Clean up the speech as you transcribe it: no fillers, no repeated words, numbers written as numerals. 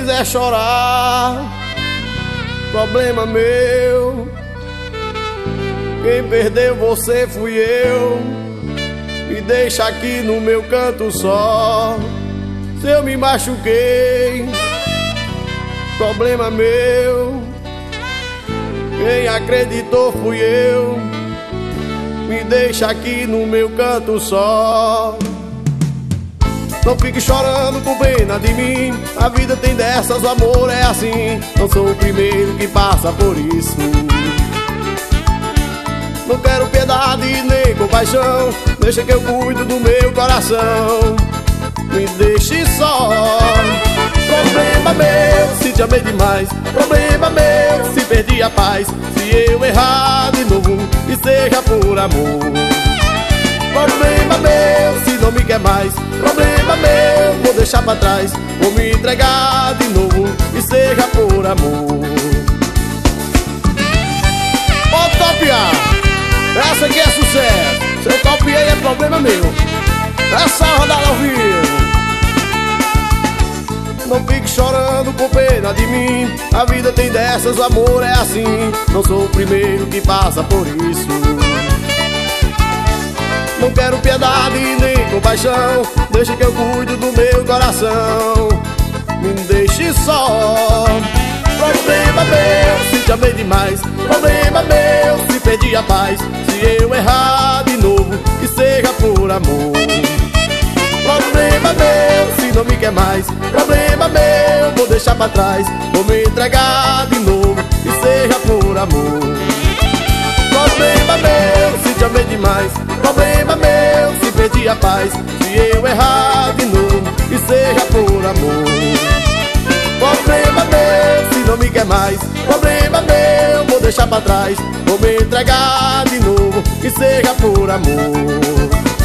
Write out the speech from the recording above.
quiser chorar, problema meu. Quem perdeu você fui eu. Me deixa aqui no meu canto só. Se eu me machuquei, problema meu. Quem acreditou fui eu. Me deixa aqui no meu canto só. Não fique chorando com pena de mim. A vida tem dessas, o amor é assim. Não sou o primeiro que passa por isso. Não quero piedade nem compaixão. Deixa que eu cuido do meu coração. Me deixe só. Problema meu se te amei demais. Problema meu se perdi a paz. Se eu errar de novo e seja por amor. Problema meu se não me quer mais. Problema meu, vou deixar pra trás. Vou me entregar de novo e seja por amor. Ô Topia, essa aqui é sucesso. Se eu copiei é problema meu. Essa rodada ao vivo. Não fique chorando com pena de mim. A vida tem dessas, o amor é assim. Não sou o primeiro que passa por isso. Não quero piedade nem compaixão. Deixa que eu cuido do meu coração. Me deixe só. Problema meu se te amei demais. Problema meu se perdi a paz. Se eu errar de novo que seja por amor. Problema meu se não me quer mais. Problema meu, vou deixar pra trás. Vou me entregar de novo e seja por amor. Problema meu se te amei demais. Problema meu se perdi a paz. Se eu errar de novo e seja por amor. Problema meu se não me quer mais. Problema meu, vou deixar pra trás. Vou me entregar de novo e seja por amor.